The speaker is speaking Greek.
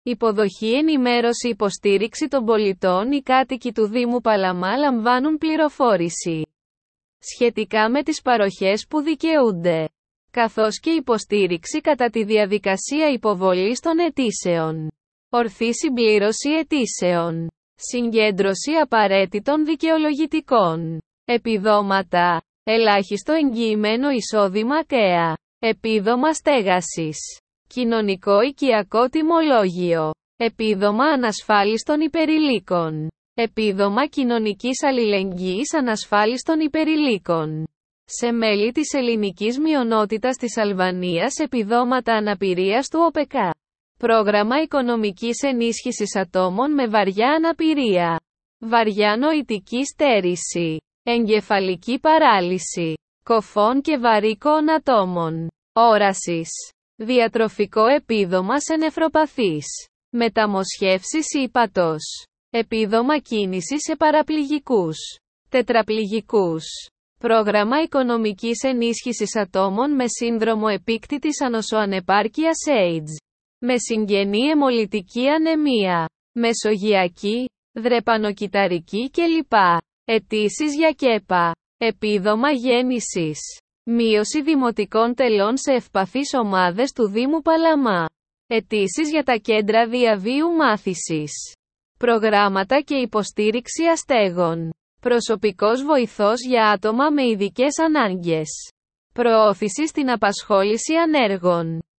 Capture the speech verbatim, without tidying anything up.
Υποδοχή, ενημέρωση, υποστήριξη των πολιτών. Οι κάτοικοι του Δήμου Παλαμά λαμβάνουν πληροφόρηση σχετικά με τις παροχές που δικαιούνται, καθώς και υποστήριξη κατά τη διαδικασία υποβολής των αιτήσεων. Ορθή συμπλήρωση αιτήσεων. Συγκέντρωση απαραίτητων δικαιολογητικών. Επιδόματα. Ελάχιστο εγγυημένο εισόδημα ΚΕΑ. Επίδομα στέγασης. Κοινωνικό οικιακό τιμολόγιο. Επίδομα ανασφάλιστων υπερηλίκων. Επίδομα κοινωνικής αλληλεγγύης ανασφάλιστων υπερηλίκων. Σε μέλη της ελληνικής μειονότητας της Αλβανίας επιδόματα αναπηρίας του ΟΠΕΚΑ. Πρόγραμμα οικονομικής ενίσχυσης ατόμων με βαριά αναπηρία. Βαριά νοητική στέρηση. Εγκεφαλική παράλυση. Κοφών και βαρύκων ατόμων. Όρασης. Διατροφικό επίδομα σε νεφροπαθείς. Μεταμοσχεύσεις ύπατος. Επίδομα κίνησης σε παραπληγικούς. Τετραπληγικούς. Πρόγραμμα οικονομικής ενίσχυσης ατόμων με σύνδρομο επίκτητης ανοσοανεπάρκειας AIDS. Με συγγενή αιμολυτική ανεμία. Μεσογειακή, δρεπανοκυταρική κλπ. Αιτήσεις για ΚΕΠΑ. Επίδομα γέννησης. Μείωση δημοτικών τελών σε ευπαθείς ομάδες του Δήμου Παλαμά. Αιτήσεις για τα κέντρα διαβίου μάθησης. Προγράμματα και υποστήριξη αστέγων. Προσωπικός βοηθός για άτομα με ειδικές ανάγκες. Προώθηση στην απασχόληση ανέργων.